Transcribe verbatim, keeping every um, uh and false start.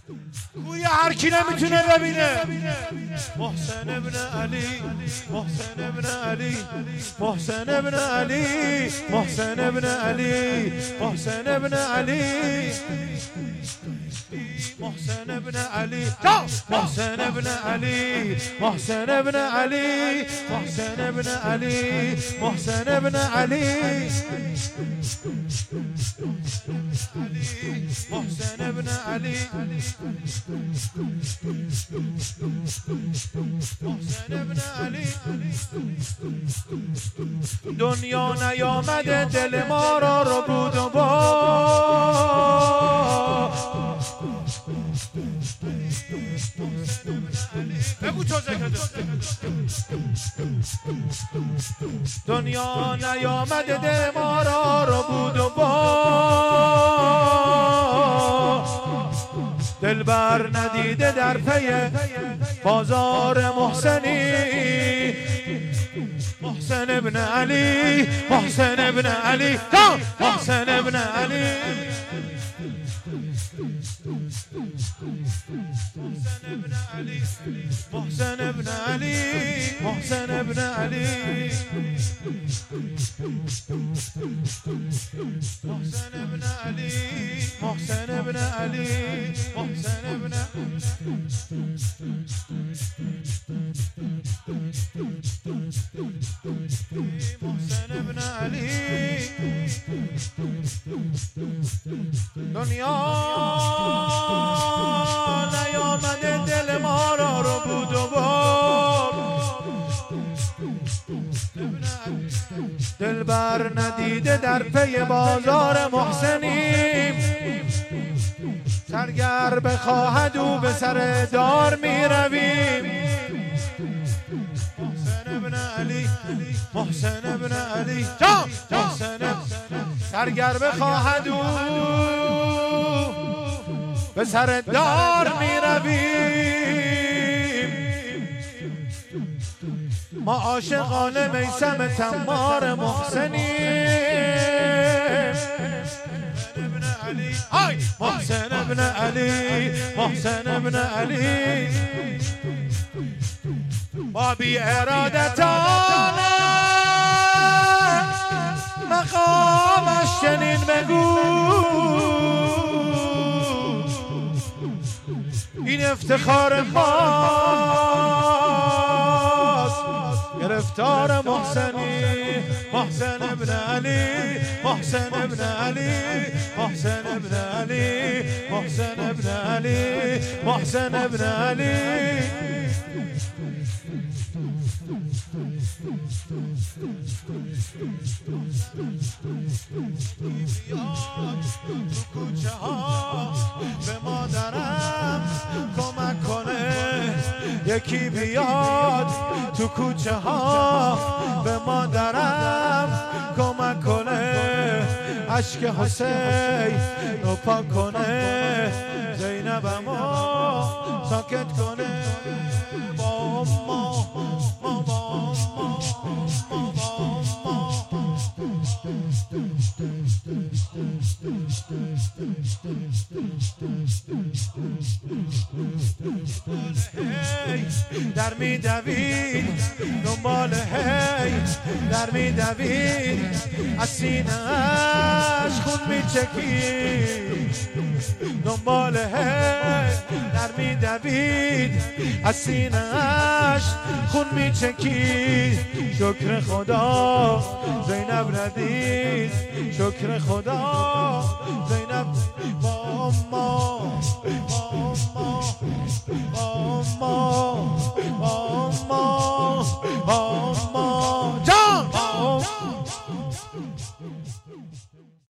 گویا هر کی نمیتونه ببینه. محسن ابن علی، محسن ابن علی، محسن ابن علی، محسن ابن علی، محسن ابن علی، محسن ابن علی، محسن ابن علی، محسن ابن علی، محسن ابن علی، محسن ابن علی، محسن ابن علی، محسن ابن علی. دنیا نیامده دل ما را رو بود و با، بگو تو ذکر دنیا نیامده دل ما را رو بود و با، دلبر ندیده در پی بازار محسنی. محسن ابن علی، محسن ابن علی، محسن ابن علی، محسن ابن علی، محسن ابن علی، محسن ابن علی، محسن ابن علی، محسن ابن محسن ابن علی. دنیا نیامده دل ما را رو بود و بار، دلبر ندیده در پی بازار محسنیم. سرگر بخواهد او به سر دار می رویم. محسن ابن علی، محسن ابن علی، محسن سرگر بخواهد او به سر دار می رویم. ما عاشقان میثم تمار محسنیم. محسن ابن علی، محسن ابن علی، با بی ارادتانه مقامش چنین بگو. این افتخار ماست، گرفتار محسنی. محسن ابن علی، محسن ابن علی، محسن ابن علی، محسن ابن علی، محسن ابن علی. تو کوچه ها به مادرم کمک کنه، یکی بیاد تو کوچه ها به مادرم کمک کنه، اشک حسین رو پاک کنه، زینبمو ساکت کنه. با ما ما با در می دوید دنبال هی، در می دوید از سینه‌اش خون می چکید، دنبال هی در می دوید از سینه‌اش خون می چکید. شکر خدا زینب ندید، شکر خدا زینب